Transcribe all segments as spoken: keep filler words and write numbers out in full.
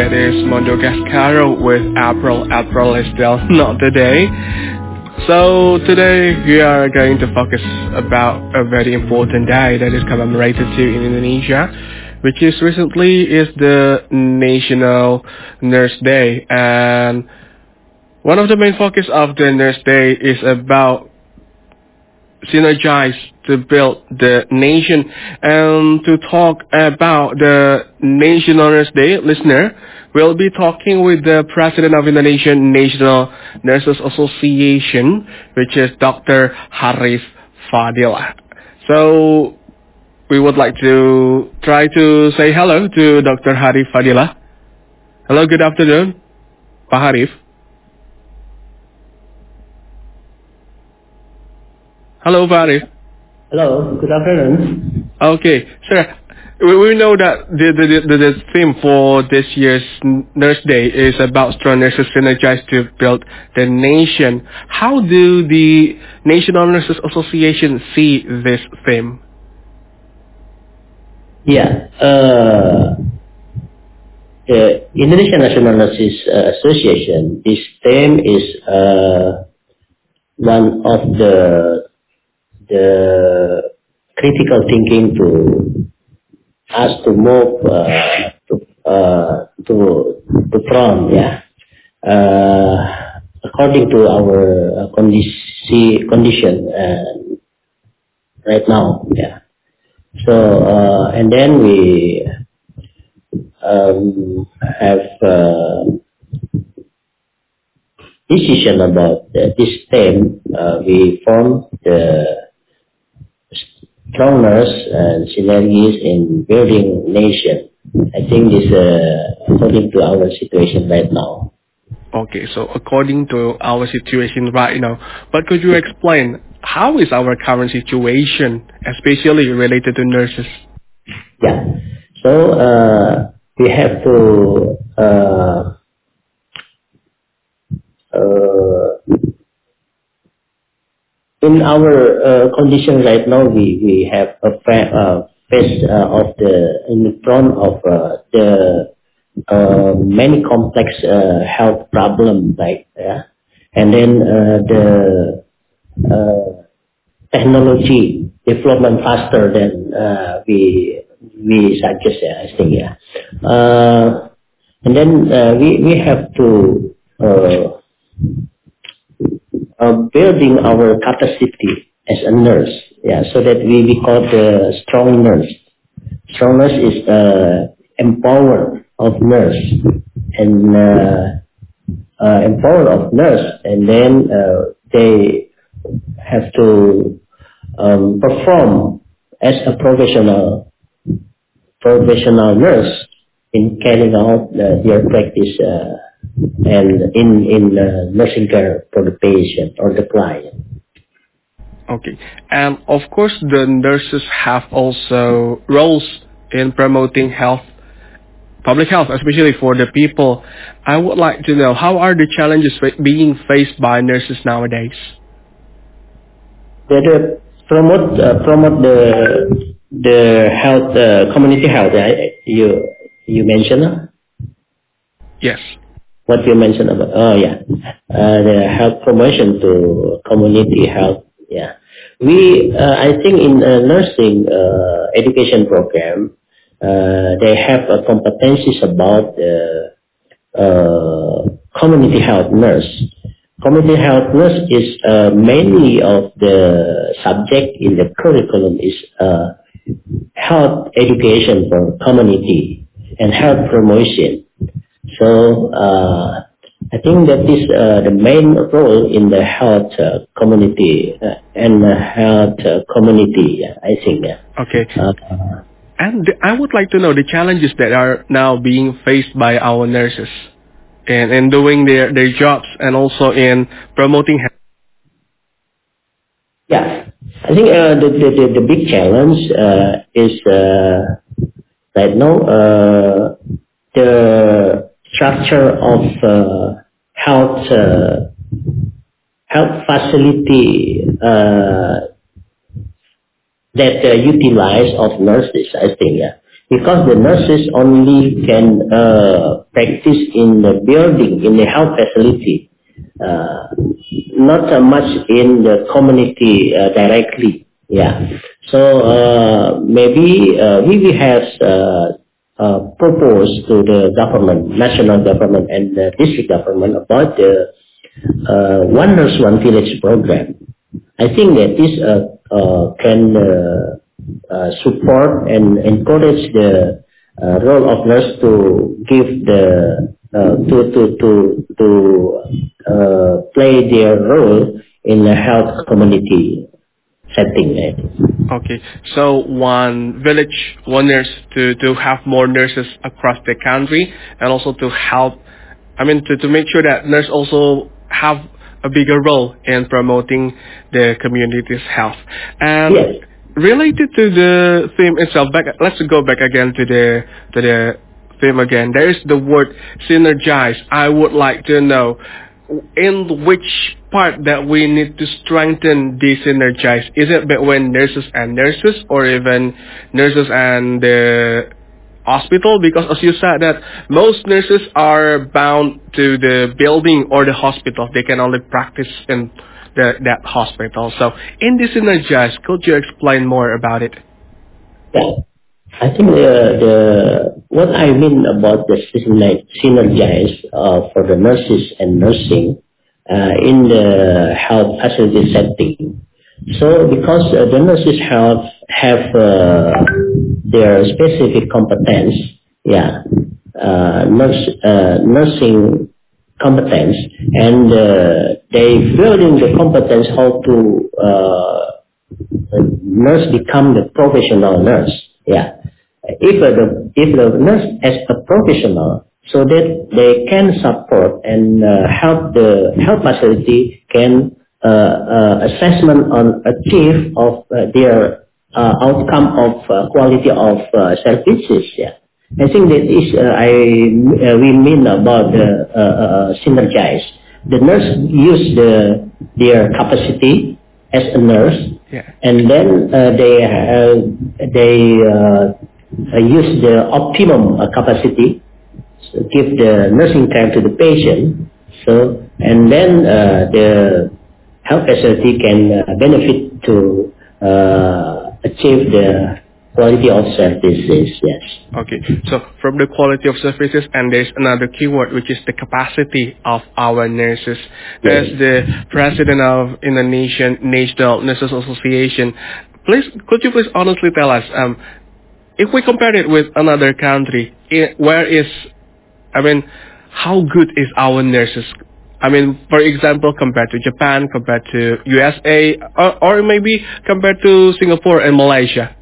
It is Mondo Gascaro with April. April is still not today. So today we are going to focus about a very important day that is commemorated to in Indonesia, which is recently is the National Nurse Day. And one of the main focus of the Nurse Day is about synergize to build the nation. And to talk about the National Nurse Day, listener, we'll be talking with the President of Indonesian National Nurses Association, which is Doctor Harif Fadilah. So we would like to try to say hello to Doctor Harif Fadilah. Hello, good afternoon, Pak Harif. Hello, Pak Harif. Hello, good afternoon. Okay, sir. We, we know that the, the, the, the theme for this year's Nurse Day is about strong nurses synergized to build the nation. How do the National Nurses Association see this theme? Yeah, uh, the Indonesian National Nurses uh, Association, this theme is uh, one of the the critical thinking to us to move uh, to uh, to to front, yeah. Uh, according to our uh, condition condition uh, right now, yeah. So uh, and then we um, have uh, decision about uh, this theme. Uh, we formed the strong nurse and synergies in building nation. I think this uh, according to our situation right now. Okay, so according to our situation right now, but could you explain how is our current situation, especially related to nurses? Yeah. So uh, we have to uh, uh, in our uh, condition right now, we, we have a fa- uh, face uh, of the in front of uh, the uh, many complex uh, health problem, like yeah, and then uh, the uh, technology development faster than uh, we we suggest. Yeah, I think yeah, uh, and then uh, we we have to. Uh, uh, building our capacity as a nurse, yeah, so that we, we call the strong nurse. Strong nurse is uh, empower of nurse and uh, uh, empower of nurse, and then uh, they have to um, perform as a professional professional nurse in carrying out uh, their practice. Uh, and in in uh, nursing care for the patient or the client. Okay, and of course the nurses have also roles in promoting health, public health, especially for the people. I would like to know, how are the challenges fa- being faced by nurses nowadays? They do promote uh, promote the the health uh, community health. Right? You you mentioned uh? Yes. What you mentioned about? Oh yeah, uh, the health promotion to community health. Yeah, we uh, I think in uh, nursing uh, education program, uh, they have uh, competencies about the uh, community health nurse. Community health nurse is uh, mainly of the subject in the curriculum is uh, health education for community and health promotion. So uh, I think that is uh, the main role in the health uh, community uh, and the health uh, community. Yeah, I think. Yeah. Okay. Uh, And I would like to know the challenges that are now being faced by our nurses in, in doing their, their jobs and also in promoting health. yeah, I think uh, the, the the the big challenge uh, is uh, right now uh, the structure of uh, health uh, health facility uh, that uh, utilize of nurses. I think yeah, because the nurses only can uh, practice in the building, in the health facility, uh, not so much in the community uh, directly. Yeah. So uh, maybe uh, we will have uh, uh, proposed to the government, national government and the district government about the uh, One Nurse One Village program. I think that this uh, uh, can uh, uh, support and encourage the uh, role of nurse to give the uh, to to to to uh, play their role in the health community setting. Right? Okay, so one village, one nurse to to have more nurses across the country, and also to help. I mean, to to make sure that nurses also have a bigger role in promoting the community's health. And yes. Related to the theme itself, back, let's go back again to the to the theme again. There is the word synergize. I would like to know in which part that we need to strengthen the synergize. Is it between nurses and nurses, or even nurses and the hospital? Because as you said that most nurses are bound to the building or the hospital. They can only practice in the, that hospital. So in the synergize, could you explain more about it? Yeah. I think the, the what I mean about the synergize uh, for the nurses and nursing uh, in the health facility setting. So because uh, the nurses have have uh, their specific competence, yeah, uh, nurse uh, nursing competence, and uh, they building the competence how to uh, nurse become the professional nurse. Yeah, if uh, the if the nurse as a professional, so that they can support and uh, help the health facility can uh, uh, assessment on achieve of uh, their uh, outcome of uh, quality of uh, services. Yeah. I think that is uh, I uh, we mean about the uh, uh, synergize. The nurse use the their capacity as a nurse, yeah. and then uh, they uh, they uh, use the optimum uh, capacity, so give the nursing care to the patient. So and then uh, the health facility can uh, benefit to uh, achieve the quality of services. Yes. Okay. So from the quality of services, and there's another keyword, which is the capacity of our nurses. As Yes. the president of Indonesian National Nurses Association, please, could you please honestly tell us, um, if we compare it with another country, i- where is, I mean, how good is our nurses? I mean, for example, compared to Japan, compared to U S A, or, or maybe compared to Singapore and Malaysia.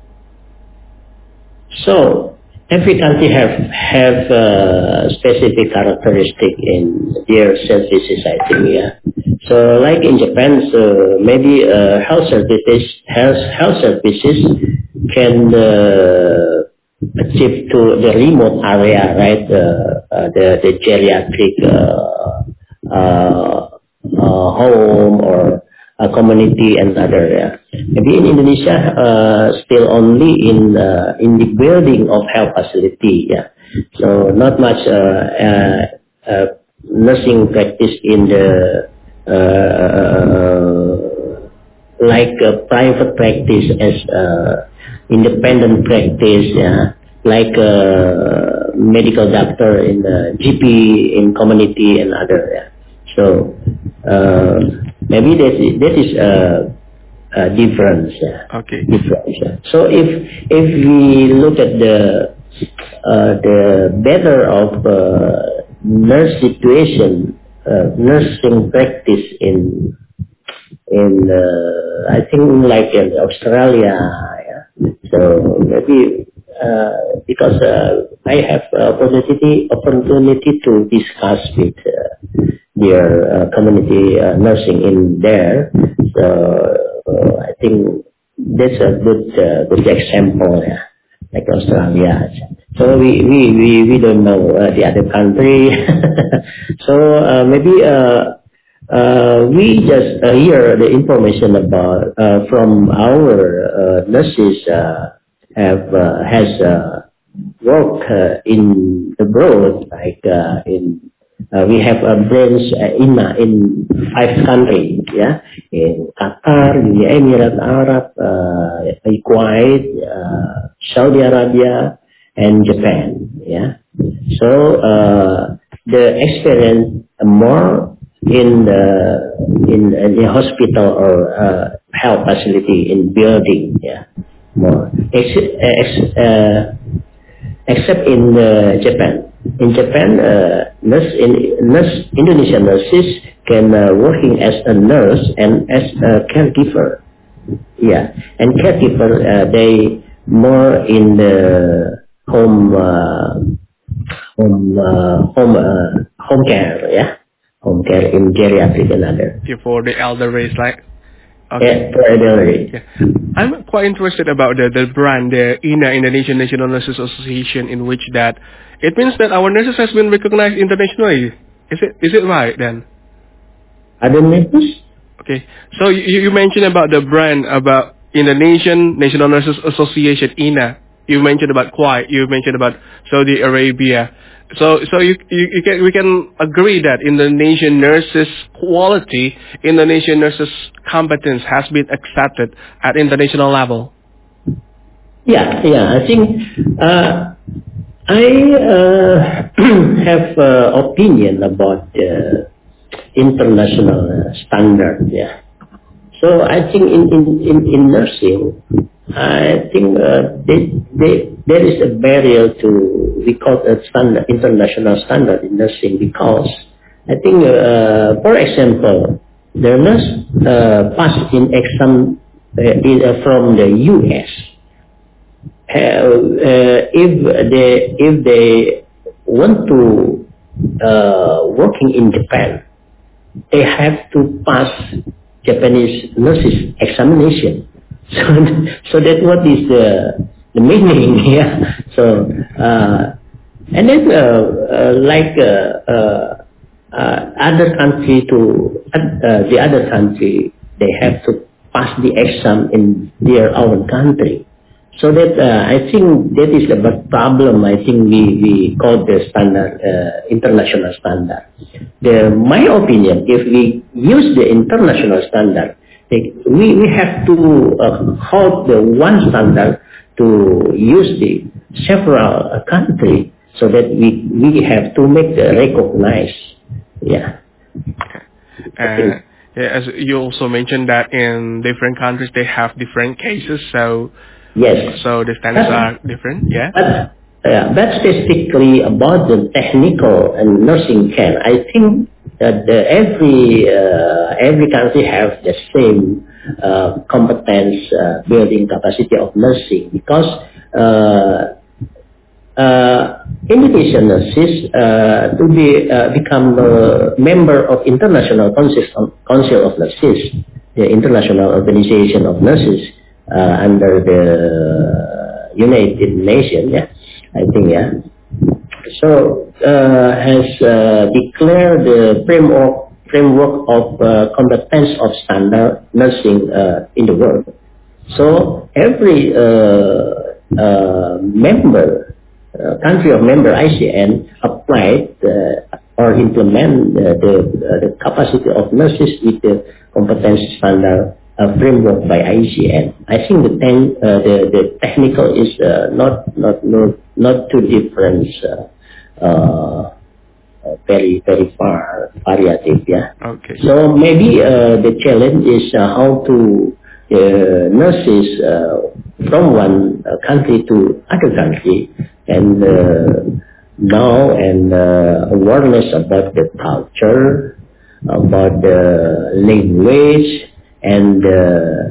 So every country have have uh, specific characteristic in their services, I think. Yeah. So like in Japan, so maybe uh, health services health health services can uh, achieve to the remote area, right? Uh, uh, the the geriatric uh, uh, uh, home or a community and other. Yeah. Maybe in Indonesia, uh, still only in uh, in the building of health facility. Yeah. So not much uh, uh, uh, nursing practice in the uh, like uh, private practice as uh, independent practice. Yeah. Like uh, medical doctor in the G P in community and other. Yeah. So uh, maybe that is, that is a, a difference. Uh, Okay. difference. Uh. So if if we look at the uh, the better of uh, nurse situation, uh, nursing practice in in uh, I think like in Australia. Yeah. So maybe uh, because uh, I have opportunity opportunity to discuss with. Uh, their uh, community uh, nursing in there. So uh, I think that's a good uh, good example, yeah, like Australia. So we we we, we don't know uh, the other country. So uh, maybe uh, uh, we just uh, hear the information about uh, from our uh, nurses uh, have uh, has uh, work uh, in abroad, like uh, in uh, we have a branch uh, in uh, in five countries, yeah, in Qatar, in the Emirates Arab, uh, Kuwait, uh, Saudi Arabia, and Japan, yeah. So uh, the experience more in the in, in the hospital or uh, health facility in building, yeah, more. Ex, ex, uh, except in uh, Japan. In Japan, uh, nurse in nurse Indonesian nurses can uh, working as a nurse and as a caregiver. Yeah, and caregiver uh, they more in the home uh, home uh, home uh, home care. Yeah, home care in geriatric and other. Yeah, for the elder race, like. Okay. Yeah, for elderly. Yeah. I'm quite interested about the, the brand, the I N A, Indonesian National Nurses Association, in which that it means that our nurses has been recognized internationally. Is it is it right then? Other nurses? Okay. So you, you mentioned about the brand, about Indonesian National Nurses Association, I N A. You mentioned about Kuwait. You mentioned about Saudi Arabia. So so you, you, you can, we can agree that Indonesian nurses quality, Indonesian nurses competence has been accepted at international level. Yeah, yeah. I think uh, I uh, have uh, opinion about uh, international uh, standard. Yeah. So I think in in in, in nursing, I think uh, they, they, there is a barrier to we call it standard international standard in nursing because I think uh, for example the nurse uh, passed in exam uh, in, uh, from the U S. Uh, uh, if they if they want to uh, working in Japan, they have to pass Japanese nurses examination. So, so that what is the the meaning? Yeah. So uh, and then uh, uh, like uh, uh, uh, other country to uh, the other country, they have to pass the exam in their own country. So that uh, I think that is a big problem. I think we, we call the standard uh, international standard. The, my opinion, if we use the international standard, they, we, we have to uh, hold the one standard to use the several uh, country so that we we have to make the recognize. Yeah. Uh, yeah, as you also mentioned that in different countries they have different cases, so yes, so the standards are different. Yeah. But uh, but specifically about the technical and nursing care, I think that the, every uh, every country have the same uh, competence uh, building capacity of nursing because. Uh, Uh, Indonesian nurses uh, to be uh, become a member of International Council of, Council of Nurses, the international organization of nurses uh, under the United Nations. Yeah, I think. Yeah. So uh, has uh, declared the framework framework of uh, competence of standard nursing uh, in the world. So every uh, uh, member. Uh, country of member I C N applied uh, or implement uh, the uh, the capacity of nurses with the competence standard uh, framework by I C N. I think the ten, uh, the the technical is uh, not not not not too different, uh, uh, very very far variative. Yeah. Okay. So maybe uh, the challenge is uh, how to uh, nurses uh, from one uh, country to other country. And uh, know and uh, awareness about the culture, about the language, and uh,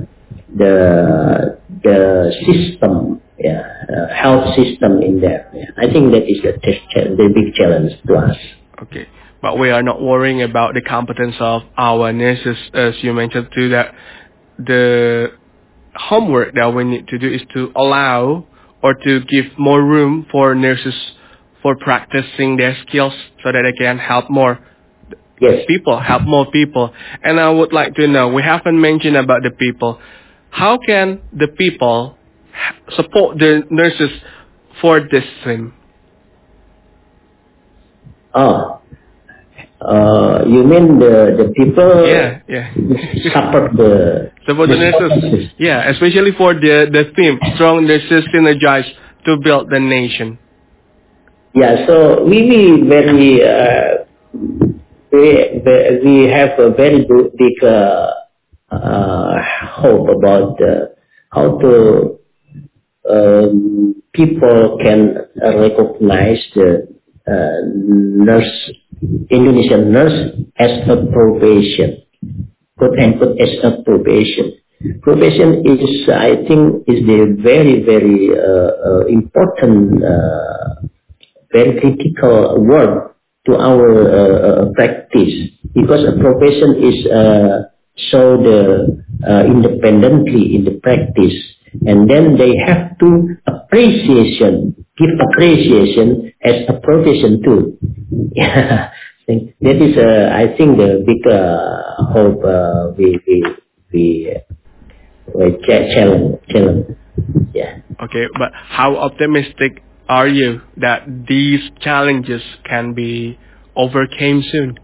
the the system, yeah, uh, health system in there. Yeah. I think that is the, the big challenge to us. Okay, but we are not worrying about the competence of our nurses, as you mentioned too. That the homework that we need to do is to allow or to give more room for nurses for practicing their skills so that they can help more yes. people, help more people. And I would like to know, we haven't mentioned about the people. How can the people support the nurses for this theme? Oh, uh, you mean the the people? Yeah, yeah. support the support the, the nurses. nurses. Yeah, especially for the the theme, strong nurses synergize to build the nation. Yeah, so we we very uh, we we have a very big uh, uh, hope about uh, how to um, people can recognize the uh, nurse Indonesian nurse as a profession, quote unquote as a profession. Profession is, I think, is the very very uh, uh, important. Uh, very critical word to our uh, uh, practice, because a profession is uh, so the uh, independently in the practice, and then they have to appreciation give appreciation as a profession too. Yeah, that is uh, I think the big uh, hope uh, we we we, uh, we challenge challenge. Yeah. Okay, but how optimistic are you that these challenges can be overcome soon?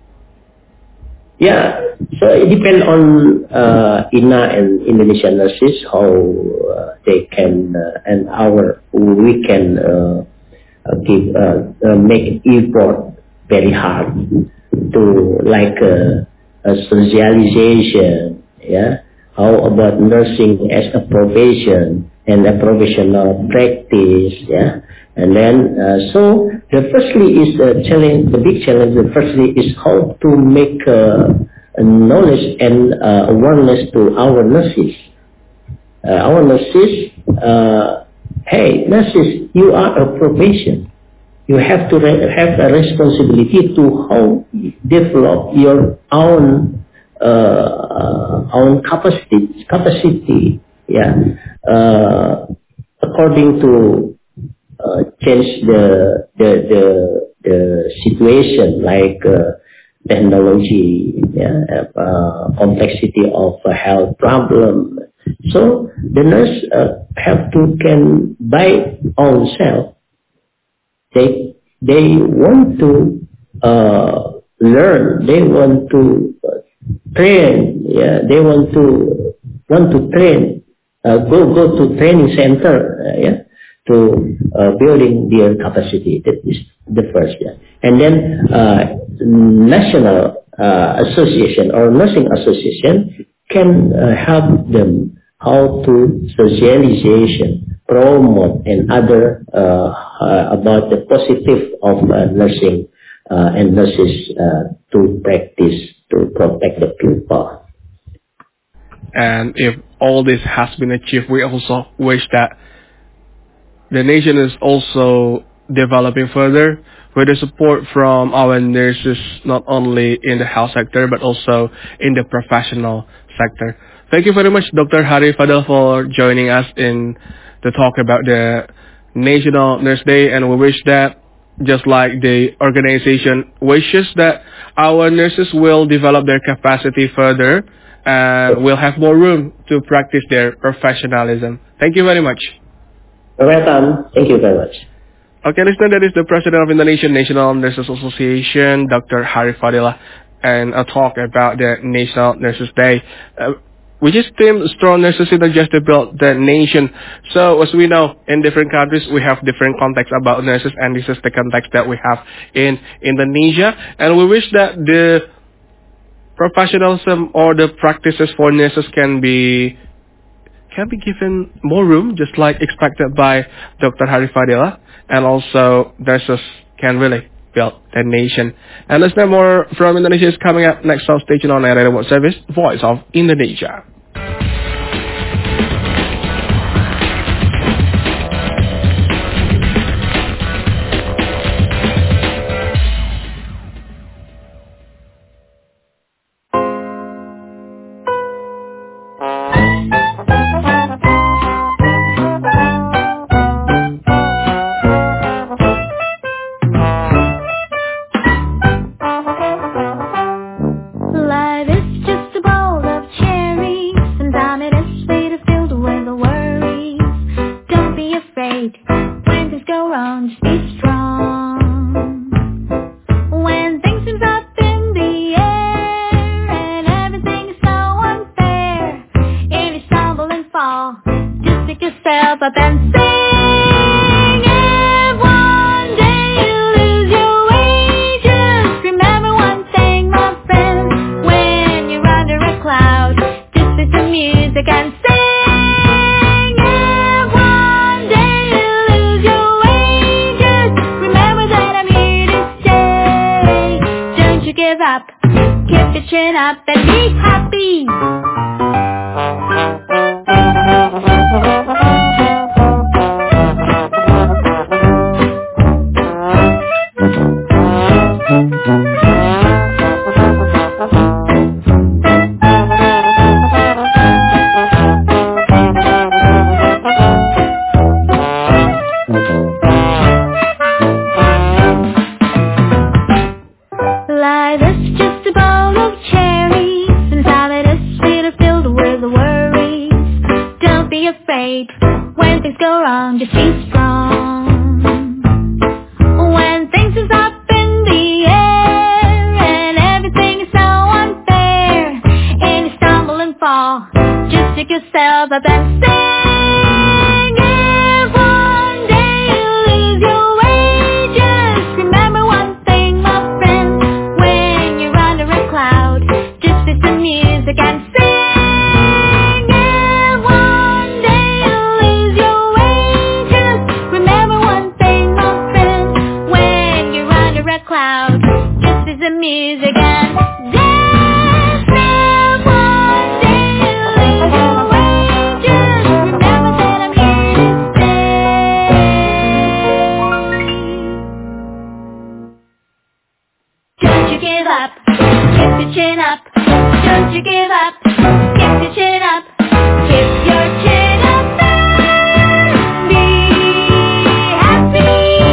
Yeah, so it depends on uh, I N A and Indonesian nurses how uh, they can uh, and our we can uh, uh, give uh, uh, make effort very hard to like uh, a socialization. Yeah, how about nursing as a profession and a professional practice? Yeah. And then, uh, so the firstly is the challenge, the big challenge. The firstly is how to make uh, knowledge and uh, awareness to our nurses. Uh, our nurses, uh, hey, nurses, you are a profession. You have to re- have a responsibility to how develop your own uh, own capacity. Capacity, yeah, uh, according to. Uh, change the the the the situation like uh, technology, yeah, uh, complexity of a health problem. So the nurse uh, have to can by own self. They they want to uh, learn. They want to uh, train. Yeah, they want to want to train. Uh, go go to training center. Uh, yeah. To uh, building their capacity. That is the first. Yeah. And then uh, national uh, association or nursing association can uh, help them how to socialization, promote, and other uh, uh, about the positive of uh, nursing uh, and nurses uh, to practice to protect the people. And if all this has been achieved, we also wish that the nation is also developing further with the support from our nurses, not only in the health sector, but also in the professional sector. Thank you very much, Doctor Hari Fadil, for joining us in to talk about the National Nurse Day, and we wish that, just like the organization wishes, that our nurses will develop their capacity further and will have more room to practice their professionalism. Thank you very much. You're welcome. Thank you very much. Okay, listener, that is the President of Indonesian National Nurses Association, Doctor Hari Fadil, and a talk about the National Nurses Day, uh, which is themed Strong Nurses Synergize to Build the Nation. So, as we know, in different countries, we have different contexts about nurses, and this is the context that we have in Indonesia. And we wish that the professionalism or the practices for nurses can be can be given more room, just like expected by Doctor Hari Fadil, and also nurses can really build the nation. And listener, more from Indonesia is coming up next on Station on Air Radio World Service, Voice of Indonesia. When go wrong, just be strong. When things seem up in the air and everything is so unfair, and you stumble and fall, just pick yourself up and sing. If one day you lose your way, just remember one thing, my friend. When you're under a cloud, just listen to music and sing. If one day you lose your way, just remember that I'm here to stay. Don't you give up, keep your chin up and be happy. Life is just a bowl of cherries, inside it is sweet or filled with worries. Don't be afraid when things go wrong, just be strong. When things is up in the air and everything is so unfair, and you stumble and fall, just pick yourself up and sing. If one day you lose your way, just remember one thing, my friend. When you're under a cloud, just listen to music and sing. If one day you lose your way, just remember one thing, my friend. When you're under a cloud, just listen to music and dance. If one day you lose your way, just remember that I'm here to stay. Don't you give up, keep your chin up. Don't you give up, keep your chin up. Keep your chin up and be happy.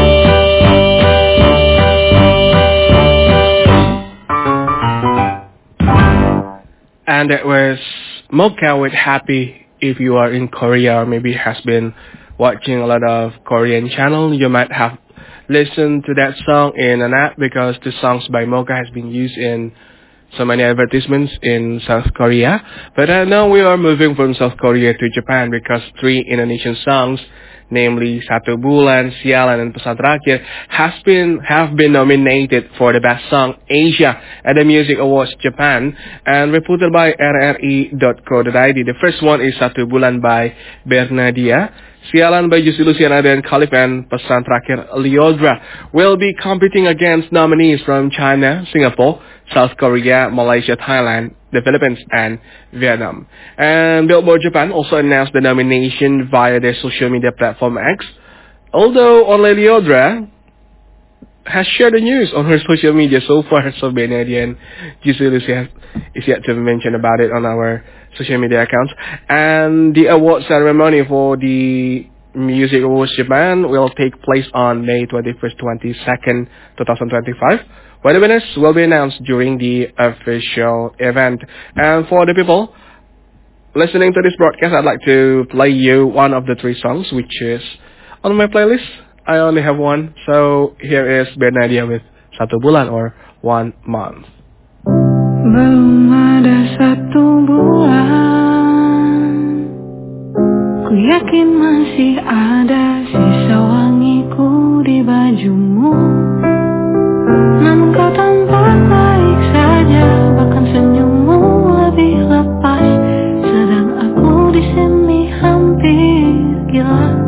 And that was Mocha with Happy. If you are in Korea or maybe has been watching a lot of Korean channel, you might have listened to that song in an app because the songs by Mocha has been used in so many advertisements in South Korea. But uh, now we are moving from South Korea to Japan because three Indonesian songs, namely Satu Bulan, Sialan, and Pesan Terakhir, has been have been nominated for the Best Song Asia at the Music Awards Japan and reported by R R I dot co dot I D. The first one is Satu Bulan by Bernadia, Sialan by Juicy Luciana and Khalif, and Pesan Terakhir Lyodra will be competing against nominees from China, Singapore, South Korea, Malaysia, Thailand, the Philippines, and Vietnam. And Billboard Japan also announced the nomination via their social media platform X, although only Lyodra has shared the news on her social media so far, so Benadia and Juicy Luciana is yet to mention about it on our social media accounts. And the award ceremony for the Music Awards Japan will take place on May twenty-first to twenty-second, twenty twenty-five, where the winners will be announced during the official event. And for the people listening to this broadcast, I'd like to play you one of the three songs, which is on my playlist. I only have one, so here is Bernadia with Satu Bulan or One Month. Belum ada satu bulan, ku yakin masih ada sisa wangiku di bajumu. Namun kau tampak baik saja, bahkan senyummu lebih lepas, sedang aku di sini hampir gila.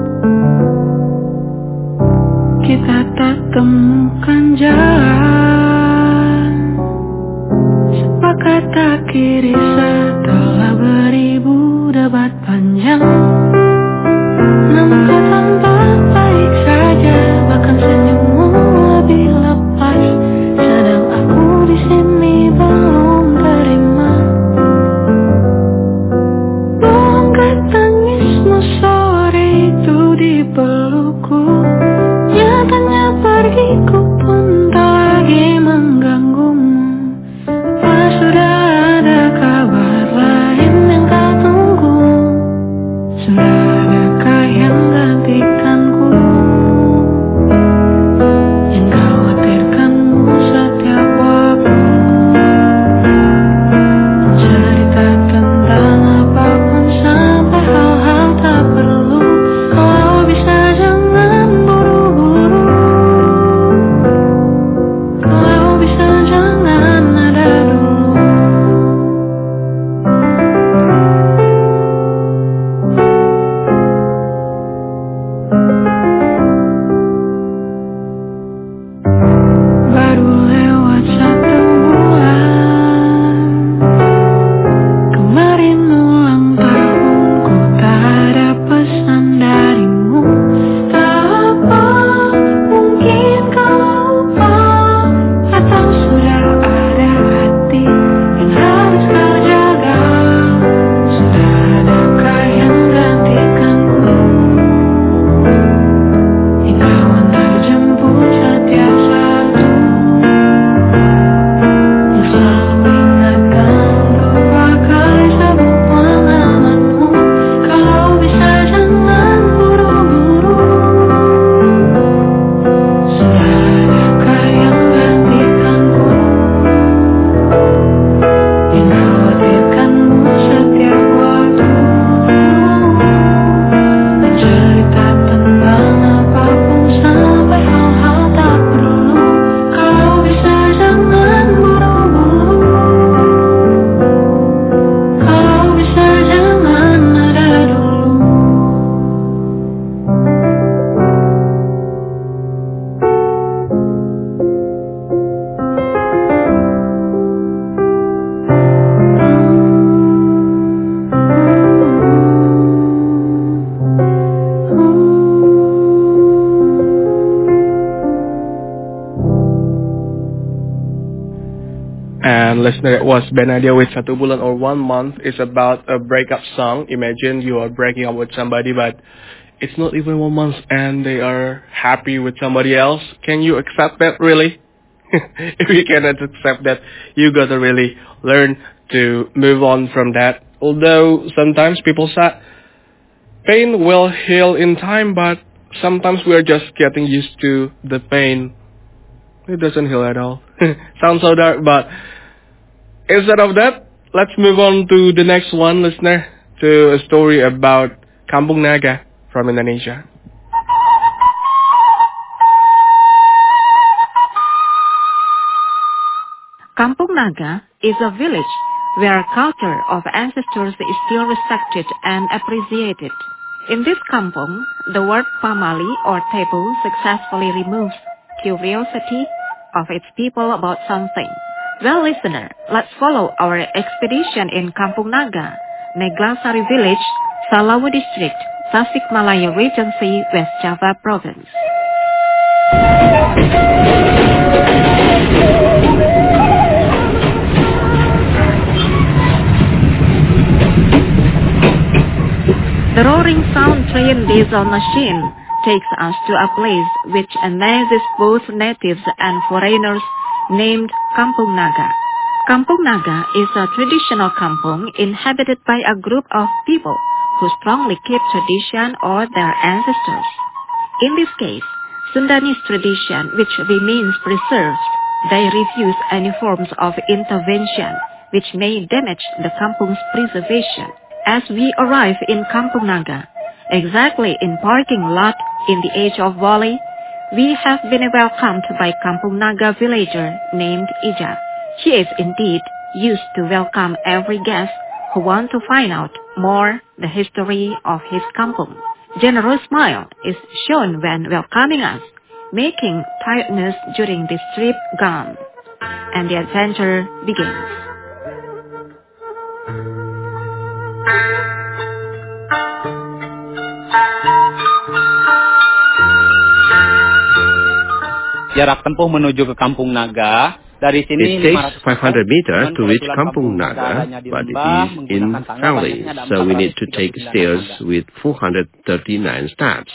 Kita tak temukan jalan, sepakat akhiri setelah beribu debat panjang. Namun kau tampak baik saja, bahkan senyummu lebih lepas, sedang aku di sini belum terima. Bongkar tangismu sore itu di pelukku, nyatanya pergiku pun tak lagi mengganggumu. Apa sudah ada kabar listener, it was Benadia with Satu Bulan or One Month. It's about a breakup song. Imagine you are breaking up with somebody, but it's not even one month and they are happy with somebody else. Can you accept that, really? If you cannot accept that, you gotta really learn to move on from that. Although sometimes people say pain will heal in time, but sometimes we are just getting used to the pain. It doesn't heal at all. Sounds so dark, but instead of that, let's move on to the next one, listener, to a story about Kampung Naga from Indonesia. Kampung Naga is a village where culture of ancestors is still respected and appreciated. In this kampung, the word pamali or taboo successfully removes curiosity of its people about something. Well, listener, let's follow our expedition in Kampung Naga, Neglasari Village, Salawu District, Tasikmalaya Regency, West Java Province. The roaring sound train diesel machine takes us to a place which amazes both natives and foreigners named Kampung Naga. Kampung Naga is a traditional kampung inhabited by a group of people who strongly keep tradition or their ancestors. In this case, Sundanese tradition which remains preserved. They refuse any forms of intervention which may damage the kampung's preservation. As we arrive in Kampung Naga, exactly in parking lot in the edge of valley, we have been welcomed by Kampung Naga villager named Ijat. He is indeed used to welcome every guest who want to find out more the history of his kampung. Generous smile is shown when welcoming us, making tiredness during this trip gone. And the adventure begins. Jarak tempuh menuju ke Kampung Naga dari sini it takes five hundred meters to reach Kampung Naga, but it is in valley, so we need to take stairs with four hundred thirty-nine steps.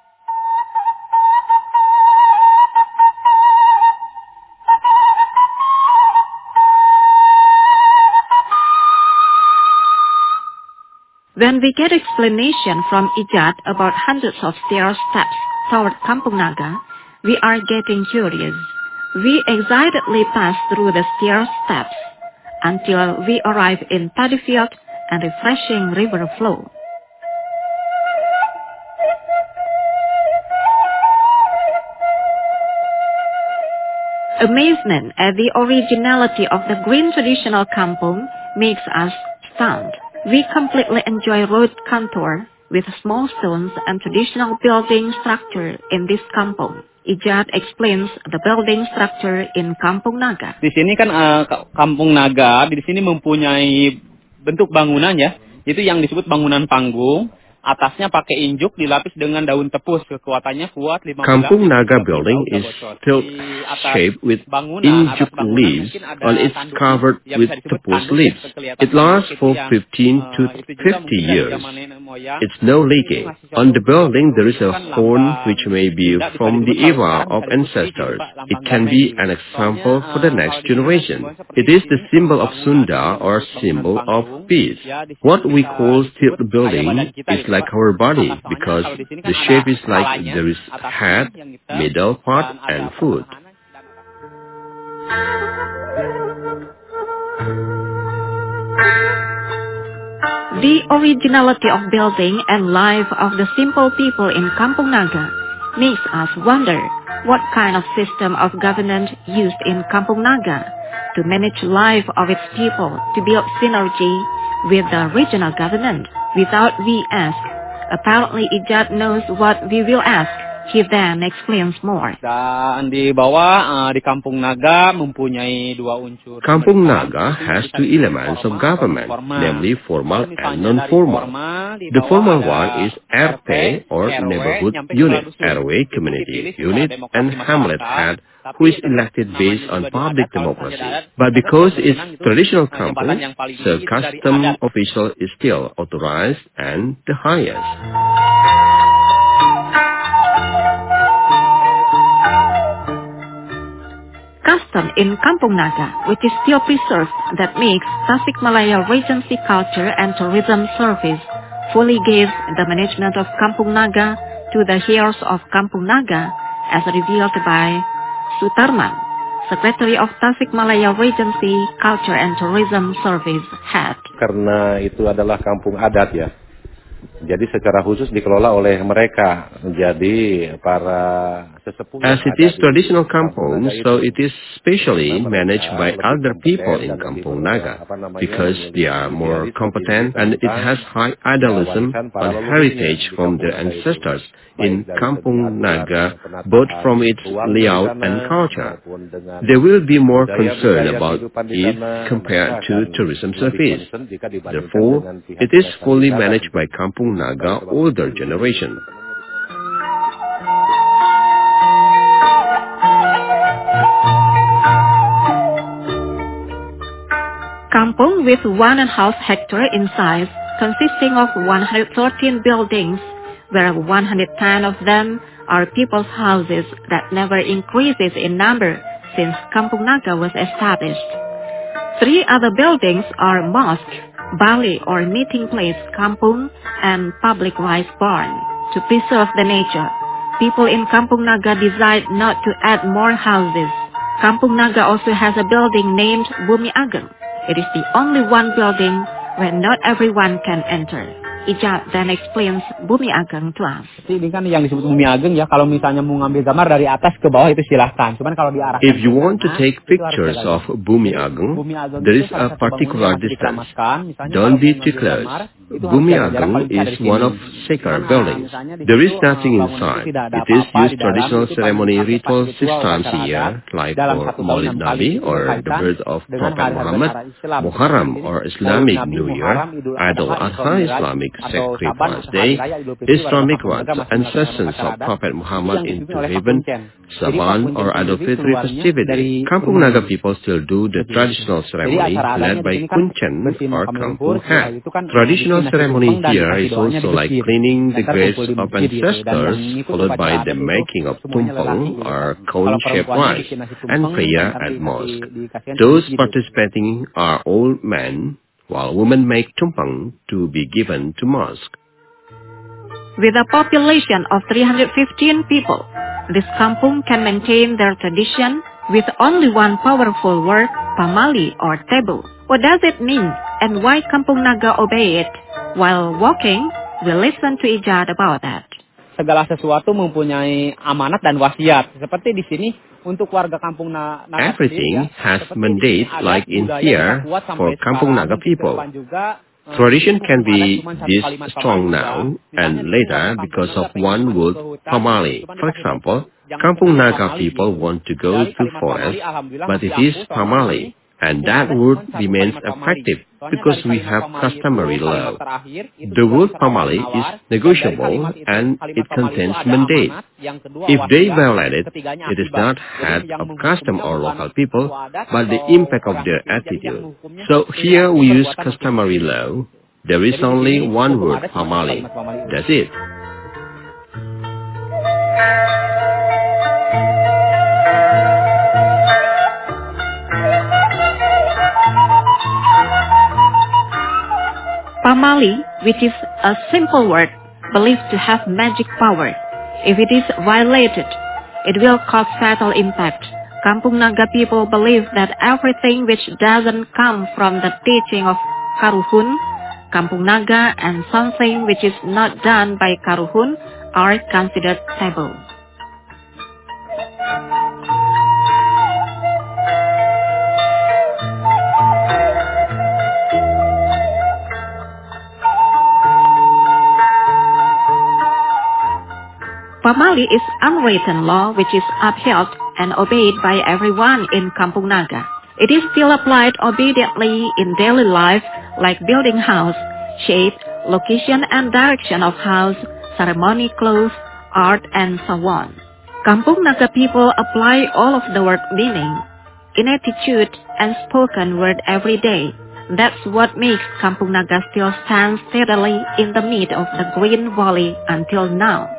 When we get explanation from Ijat about hundreds of stair steps toward Kampung Naga, we are getting curious. We excitedly pass through the stair steps until we arrive in paddy field and refreshing river flow. Amazement at the originality of the green traditional kampung makes us stunned. We completely enjoy road contour with small stones and traditional building structure in this kampung. Ijat explains the building structure in Kampung Naga. Di sini kan uh, Kampung Naga di sini mempunyai bentuk bangunan ya, itu yang disebut bangunan panggung. Atasnya pakai injuk dilapis dengan daun tepus, kekuatannya kuat lima belas. Kampung Naga building is still shaped with injuk leaves and it's covered with tepus leaves. It lasts for fifteen to fifty years. It's no leaking. On the building there is a horn which may be from the era of ancestors. It can be an example for the next generation. It is the symbol of Sunda or symbol of peace. What we call steel building is like our body because the shape is like there is head, middle part, and foot. The originality of building and life of the simple people in Kampung Naga makes us wonder what kind of system of governance used in Kampung Naga to manage life of its people to build synergy with the regional government. Without we ask, apparently Ijat knows what we will ask. He then explains more. Dan di bawah uh, di Kampung Naga mempunyai dua unsur. Kampung Naga has two elements of government, namely formal and non-formal. The formal one is R T or neighborhood unit, R W community unit, and hamlet head, who is elected based on public democracy. But because it's traditional kampung, so custom official is still authorized and the highest. Custom in Kampung Naga, which is still preserved, that makes Tasikmalaya Regency Culture and Tourism Service fully gave the management of Kampung Naga to the heirs of Kampung Naga, as revealed by Sutarman, Secretary of Tasikmalaya Regency Culture and Tourism Service Head. Karena itu adalah kampung adat ya. Jadi secara khusus dikelola oleh mereka. Jadi para sesepuh. As it is traditional kampung, so it is specially managed by elder people in Kampung Naga because they are more competent and it has high idealism and heritage from the ancestors in Kampung Naga, both from its layout and culture. They will be more concerned about it compared to tourism service. Therefore, it is fully managed by Kampung Naga older generation. Kampung with one and a half hectare in size, consisting of one hundred thirteen buildings, where one hundred ten of them are people's houses that never increases in number since Kampung Naga was established. Three other buildings are mosque, Bali or meeting place Kampung, and public rice barn. To preserve the nature, people in Kampung Naga decide not to add more houses. Kampung Naga also has a building named Bumi Ageng. It is the only one building where not everyone can enter. Ijat then explains Bumi Ageng to us. Ini kan yang disebut Bumi Ageng ya, kalau misalnya mau ngambil gambar dari atas ke bawah itu silahkan. Cuman kalau diarahkan. If you want to take pictures of Bumi Ageng, there is a particular distance. Don't be too close. Bumi Ageng is one of sacred buildings. There is nothing inside. It is used traditional ceremony ritual six times a year, like for Maulid Nabi or the birth of Prophet Muhammad, Muharram or Islamic New Year, Idul Adha Islamic Sacrifice Day, Islamic rites and sessions of Prophet Muhammad into heaven, Saban or Idul Fitri festivity. Kampung Naga people still do the traditional ceremony led by Kuncen or Kampung Head. Traditional ceremony here is also like cleaning the graves of ancestors, followed by the making of tumpeng or cone-shaped rice and prayer at mosque. Those participating are old men, while women make tumpeng to be given to mosque. With a population of three hundred fifteen people, this kampung can maintain their tradition with only one powerful word, pamali or tebu. What does it mean and why Kampung Naga obey it? While walking, we'll listen to Ijad about that. Segala sesuatu mempunyai amanat dan wasiat. Seperti di sini untuk warga Kampung Naga. Everything has mandate like in here for Kampung Naga people. Tradition can be this strong now and later because of one word, pamali. For example, Kampung Naga people want to go to forest, but it is pamali. And that word remains effective because we have customary law. The word pamali is negotiable and it contains mandate. If they violate it, it is not head of custom or local people, but the impact of their attitude. So here we use customary law. There is only one word, pamali. That's it. Pamali, which is a simple word, believed to have magic power. If it is violated, it will cause fatal impact. Kampung Naga people believe that everything which doesn't come from the teaching of Karuhun, Kampung Naga, and something which is not done by Karuhun are considered taboo. Pamali is unwritten law which is upheld and obeyed by everyone in Kampung Naga. It is still applied obediently in daily life like building house, shape, location and direction of house, ceremony clothes, art and so on. Kampung Naga people apply all of the word meaning in attitude and spoken word every day. That's what makes Kampung Naga still stand steadily in the mid of the Green Valley until now.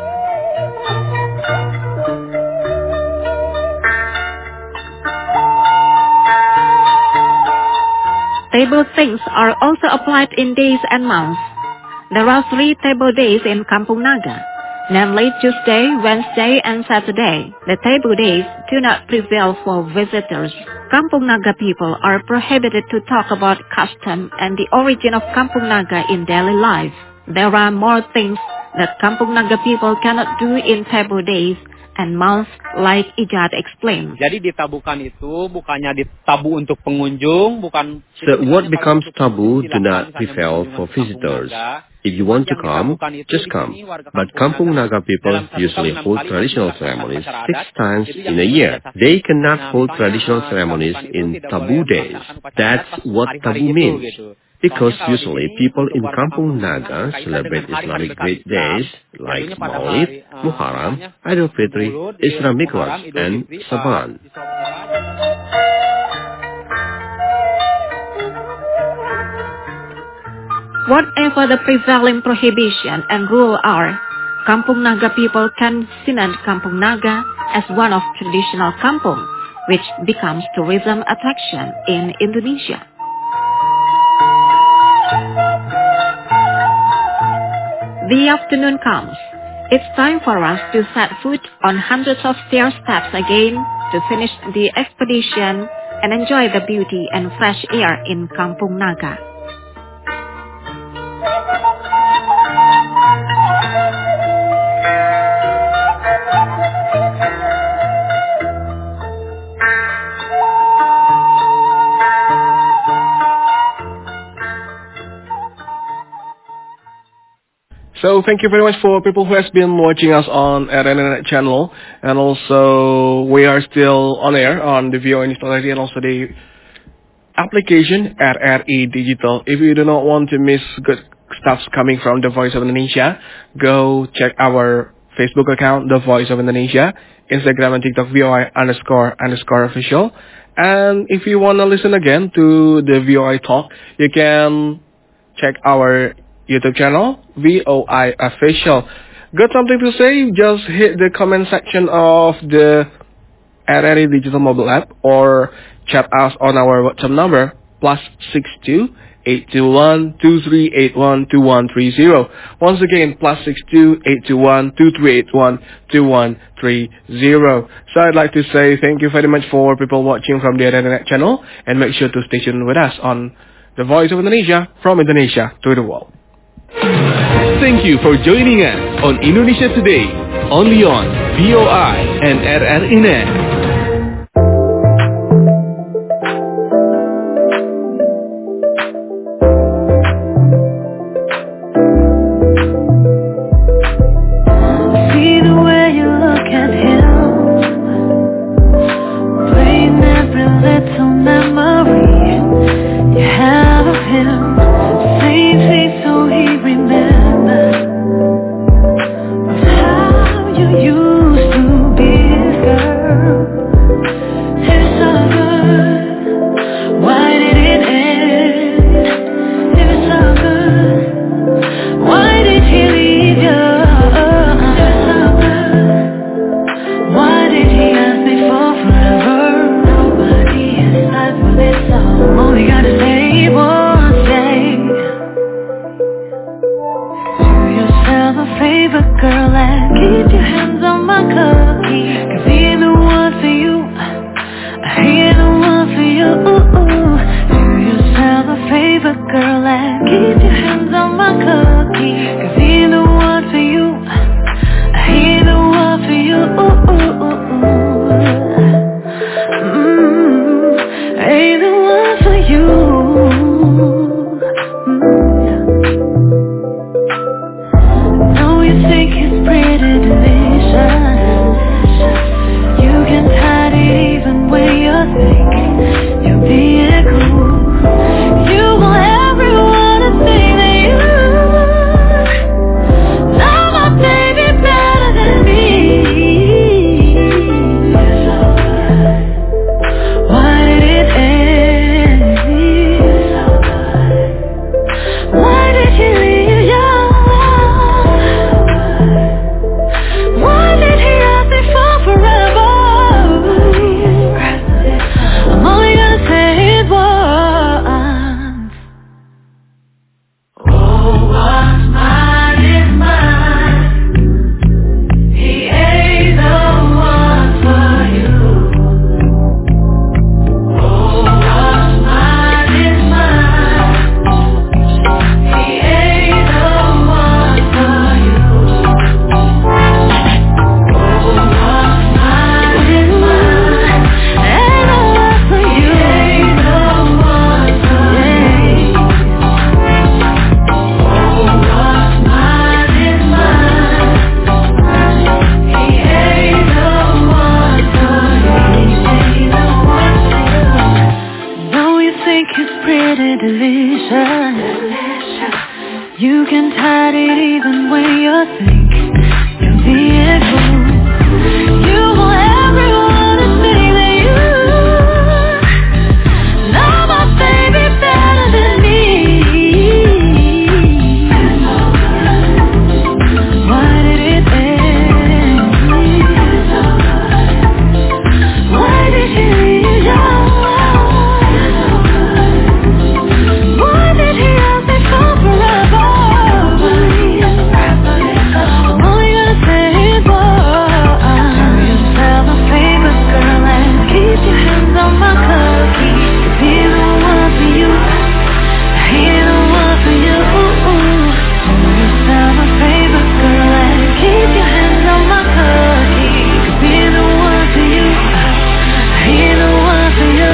Table things are also applied in days and months. There are three table days in Kampung Naga, namely Tuesday, Wednesday, and Saturday. The table days do not prevail for visitors. Kampung Naga people are prohibited to talk about custom and the origin of Kampung Naga in daily life. There are more things that Kampung Naga people cannot do in table days and months like Ijad explained. Jadi ditabukan itu bukannya ditabu untuk pengunjung, bukan. So what becomes taboo do not prevail for visitors. If you want to come, just come. But Kampung Naga people usually hold traditional ceremonies six times in a year. They cannot hold traditional ceremonies in taboo days. That's what taboo means. Because usually people in Kampung Naga celebrate Islamic great days like Maulid, Muharram, Idul Fitri, Isra Mi'raj, and Saban. Whatever the prevailing prohibition and rule are, Kampung Naga people can cement Kampung Naga as one of traditional kampung, which becomes tourism attraction in Indonesia. The afternoon comes. It's time for us to set foot on hundreds of stair steps again to finish the expedition and enjoy the beauty and fresh air in Kampung Naga. So thank you very much for people who has been watching us on our internet channel, and also we are still on air on the V O A News Talk and also the application at R E Digital. If you do not want to miss good stuff coming from The Voice of Indonesia, go check our Facebook account, The Voice of Indonesia, Instagram and TikTok, V O I underscore underscore official. And if you want to listen again to the V O I Talk, you can check our YouTube channel, V O I Official. Got something to say? Just hit the comment section of the R R E Digital mobile app or chat us on our WhatsApp number, plus six two eight two one two three eight one two one three zero. Once again, plus six two eight two one two three eight one two one three zero. So I'd like to say thank you very much for people watching from the internet channel, and make sure to stay tuned with us on The Voice of Indonesia, from Indonesia to the world. Thank you for joining us on Indonesia Today, only on V O I and R R I Net. See the way you look at him, bring every little memory you have of him. Same face so he remembers of how you used to be his girl. delicious. You can hide it even when you think you're being cool. You want everyone to see that you love my baby better than me. Why did it end? Why did he leave you? Why did he have to go forever? I'm only gonna say his word. Do yourself a favor, girl, and keep your hands on my cookie. He's the one for you. He's the one for you. Do yourself a favor, girl, and keep your hands on my cookie. He's the one for you. He's the one for you.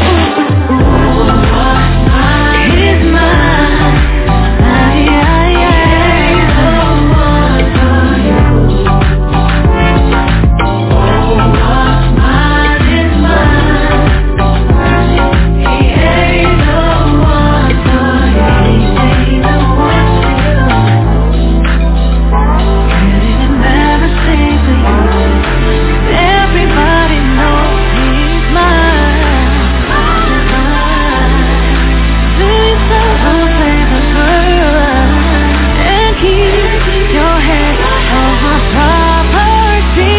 He's mine. Ay, ay, ay. He's the one for you. What's mine is mine. He ain't the one for you. He ain't the one for you. Really never say for you. Everybody knows he's mine. Do yourself a favor, girl, and keep your hands on my property.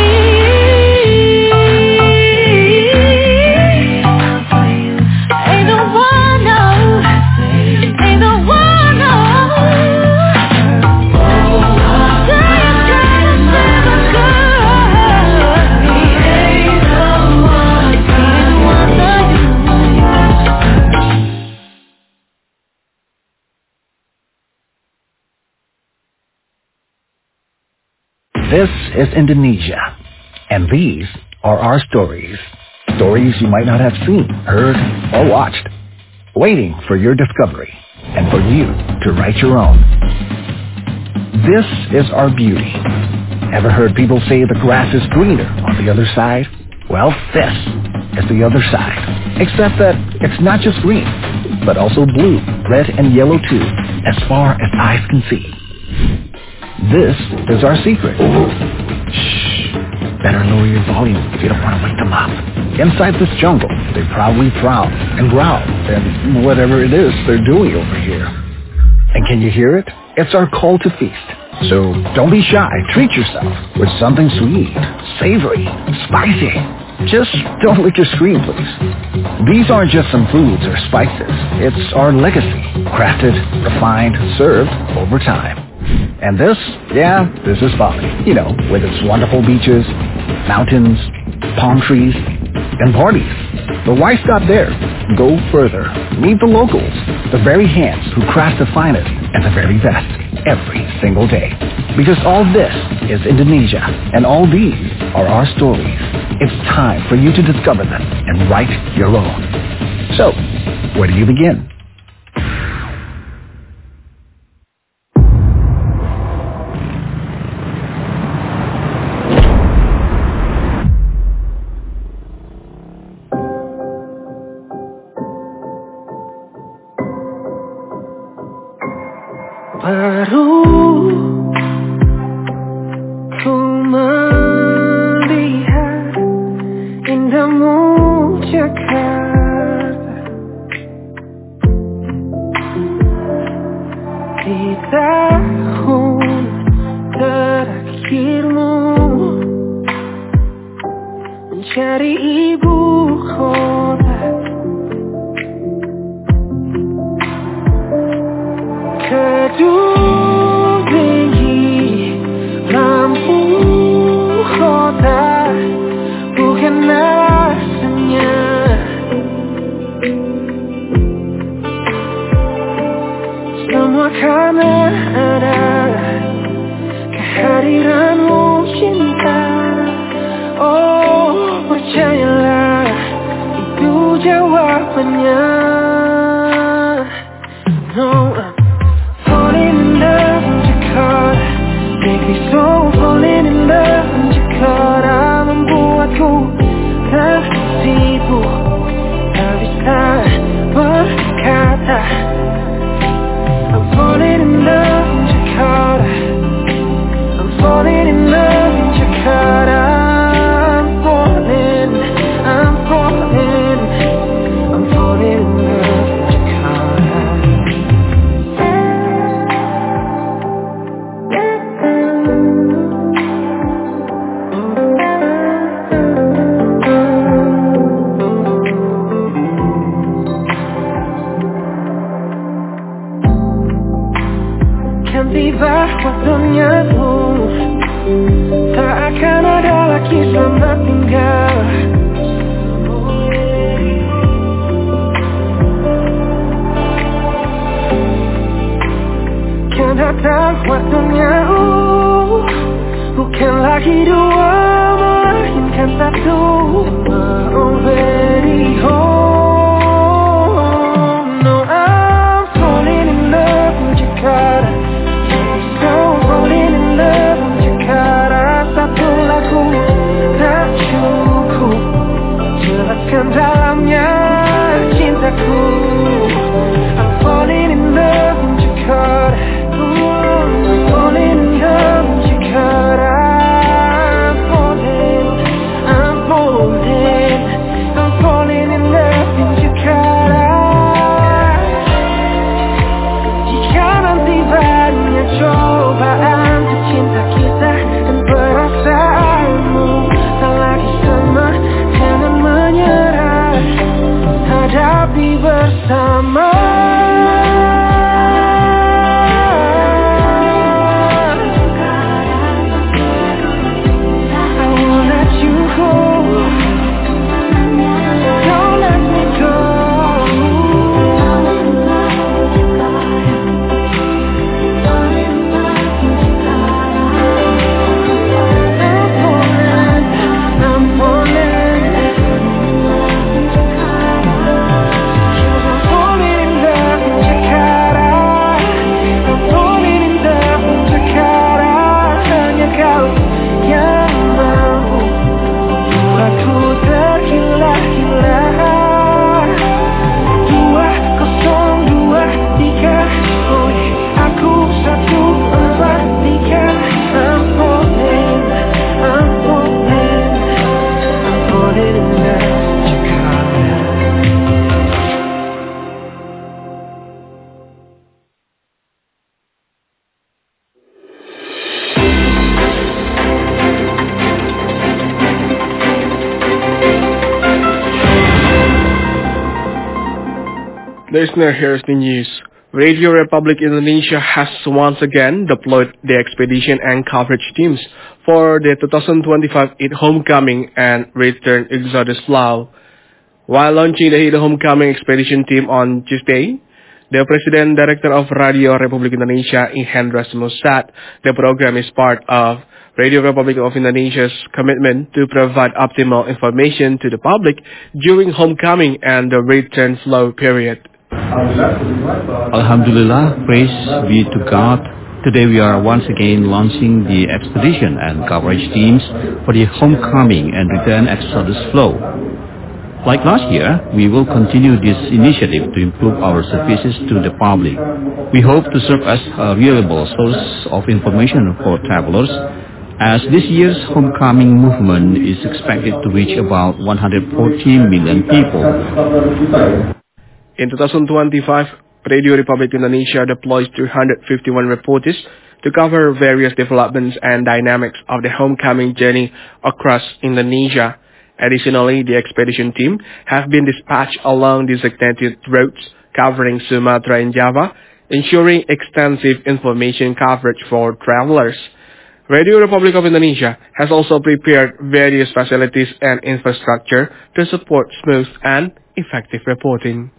Ain't no one, no. Ain't no one, no. Do yourself a favor, girl. He ain't the one. He ain't the one for you. This is Indonesia, and these are our stories. Stories you might not have seen, heard, or watched. Waiting for your discovery, and for you to write your own. This is our beauty. Ever heard people say the grass is greener on the other side? Well, this is the other side. Except that it's not just green, but also blue, red, and yellow too, as far as eyes can see. This is our secret. Shh. Better lower your volume if you don't want to wake them up. Inside this jungle, they probably prowl and growl and whatever it is they're doing over here. And can you hear it? It's our call to feast. So don't be shy. Treat yourself with something sweet, savory, spicy. Just don't lick your screen, please. These aren't just some foods or spices. It's our legacy, crafted, refined, served over time. And this, yeah, this is Bali. You know, with its wonderful beaches, mountains, palm trees, and parties. But why stop there? Go further. Meet the locals, the very hands who craft the finest and the very best every single day. Because all this is Indonesia, and all these are our stories. It's time for you to discover them and write your own. So, where do you begin? Baru ku melihat indahmu Jakarta di tahun terakhirmu mencari ibu kota. Gedung tinggi, lampu kota, bukan aslinya. Semua karena ada kehadiranmu cinta. Oh, percayalah, itu jawabannya. No, I'm falling in love in Jakarta. Make me so falling in love in Jakarta. Membuatku tersipu, tak bisa berkata. cukup jelaskan dalamnya cintaku. I'm falling in love in Jakarta. I'm falling in love in Jakarta. I'm falling, I'm falling, I'm falling in love in Jakarta. Jika nanti banyak cobaan untuk cinta kita dan perasaanmu tak lagi sama, jangan menyerah, hadapi bersama. Listener, here's the news. Radio Republic Indonesia has once again deployed the expedition and coverage teams for the twenty twenty-five Eid Homecoming and Return Exodus Flow. While launching the Eid Homecoming expedition team on Tuesday, the President Director of Radio Republik Indonesia, Hendra Smus, said the program is part of Radio Republic of Indonesia's commitment to provide optimal information to the public during homecoming and the return flow period. Alhamdulillah, praise be to God. Today we are once again launching the expedition and coverage teams for the homecoming and return exodus flow. Like last year, we will continue this initiative to improve our services to the public. We hope to serve as a reliable source of information for travelers, as this year's homecoming movement is expected to reach about one hundred forty million people. In twenty twenty-five, Radio Republic Indonesia deploys two hundred fifty-one reporters to cover various developments and dynamics of the homecoming journey across Indonesia. Additionally, the expedition team have been dispatched along designated routes covering Sumatra and Java, ensuring extensive information coverage for travelers. Radio Republic of Indonesia has also prepared various facilities and infrastructure to support smooth and effective reporting.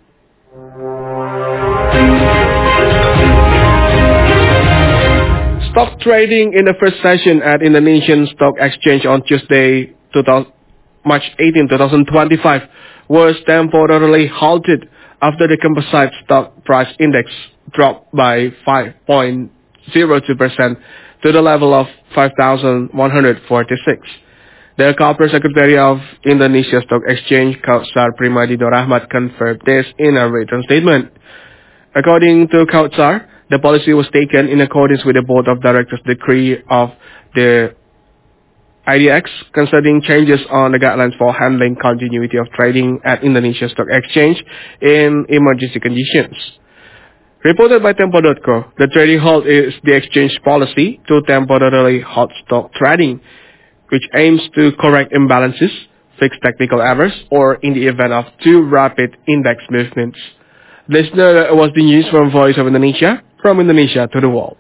Stock trading in the first session at Indonesian Stock Exchange on Tuesday, March eighteenth, twenty twenty-five was temporarily halted after the composite stock price index dropped by five point zero two percent to the level of five thousand one hundred forty-six. The Corporate Secretary of Indonesia Stock Exchange, Kautsar Primadino Rahmat, confirmed this in a written statement. According to Kautsar, the policy was taken in accordance with the Board of Directors' decree of the I D X concerning changes on the guidelines for handling continuity of trading at Indonesia Stock Exchange in emergency conditions. Reported by Tempo dot co, the trading halt is the exchange policy to temporarily halt stock trading, which aims to correct imbalances, fix technical errors, or in the event of too rapid index movements. Listener, that was the news from Voice of Indonesia, from Indonesia to the world.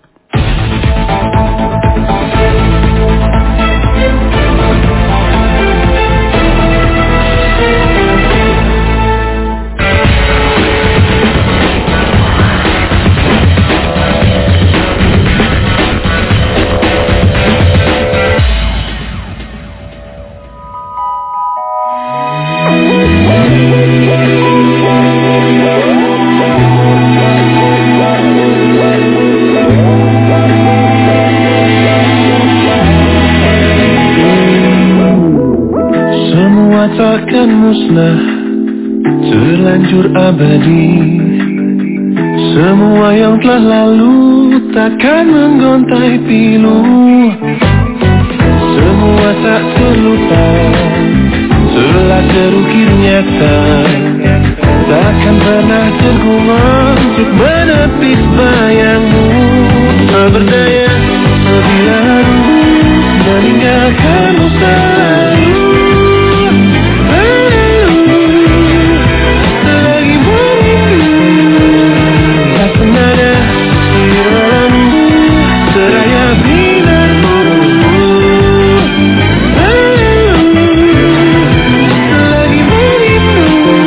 We'll be right back. Semua takkan musnah, terlanjur abadi. Semua yang telah lalu takkan menggontai pilu. Semua tak terlupa, telah terukir nyata. Takkan pernah tergumam untuk menepis bayangmu. Tak berdaya bila harus meninggalkanmu selalu. Selagi merindu, tak senada siramu seraya binarmu. Selagi merindu,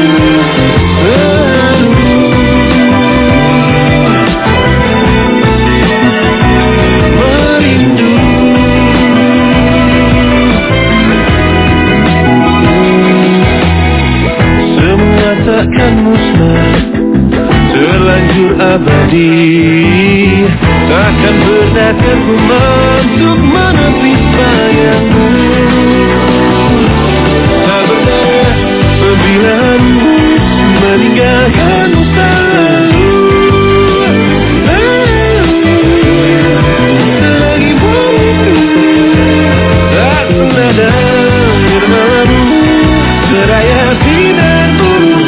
takkan musnah, terlanjur abadi. Takkan pernah tergumam untuk menepis bayangmu. Tak berdaya bila harus meninggalkanmu selalu. Selagi merindu, tak senada iramamu seraya binarmu.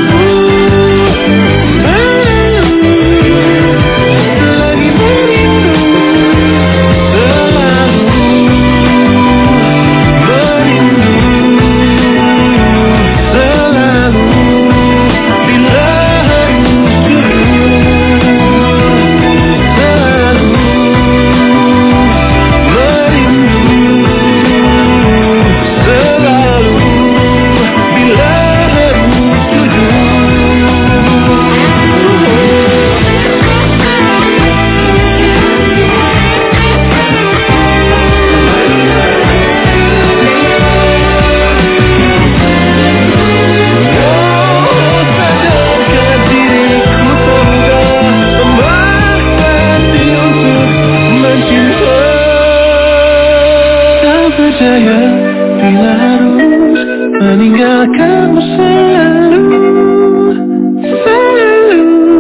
Percaya bila harus meninggalkanmu selalu, selalu.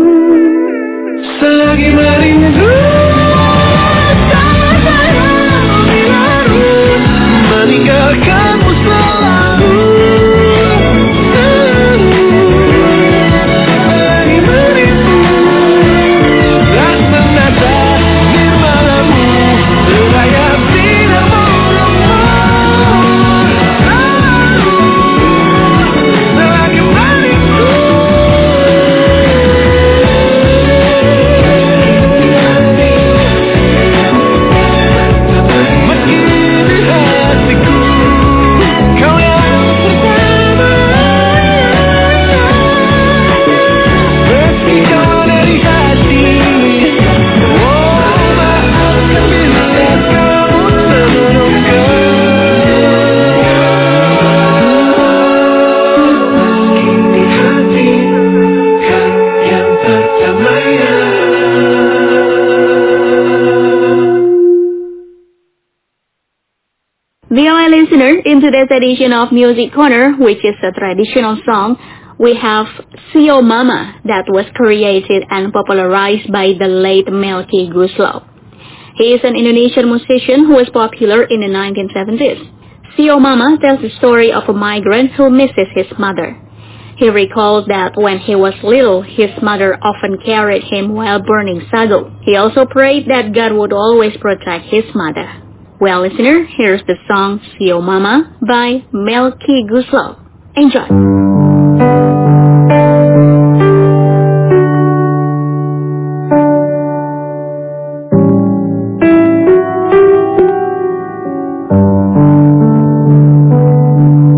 Selagi merindu, tak percaya bila harus meninggalkanmu selalu, selalu. Selagi merindu, tak senada nirmanamu seraya binarmu. Dear listener, in today's edition of Music Corner, which is a traditional song, we have Sio Mama that was created and popularized by the late Melky Goeslaw. He is an Indonesian musician who was popular in the nineteen seventies. Sio Mama tells the story of a migrant who misses his mother. He recalls that when he was little, his mother often carried him while burning sagu. He also prayed that God would always protect his mother. Well, listener, here's the song Sio Mama by Melky Goeslaw. Enjoy!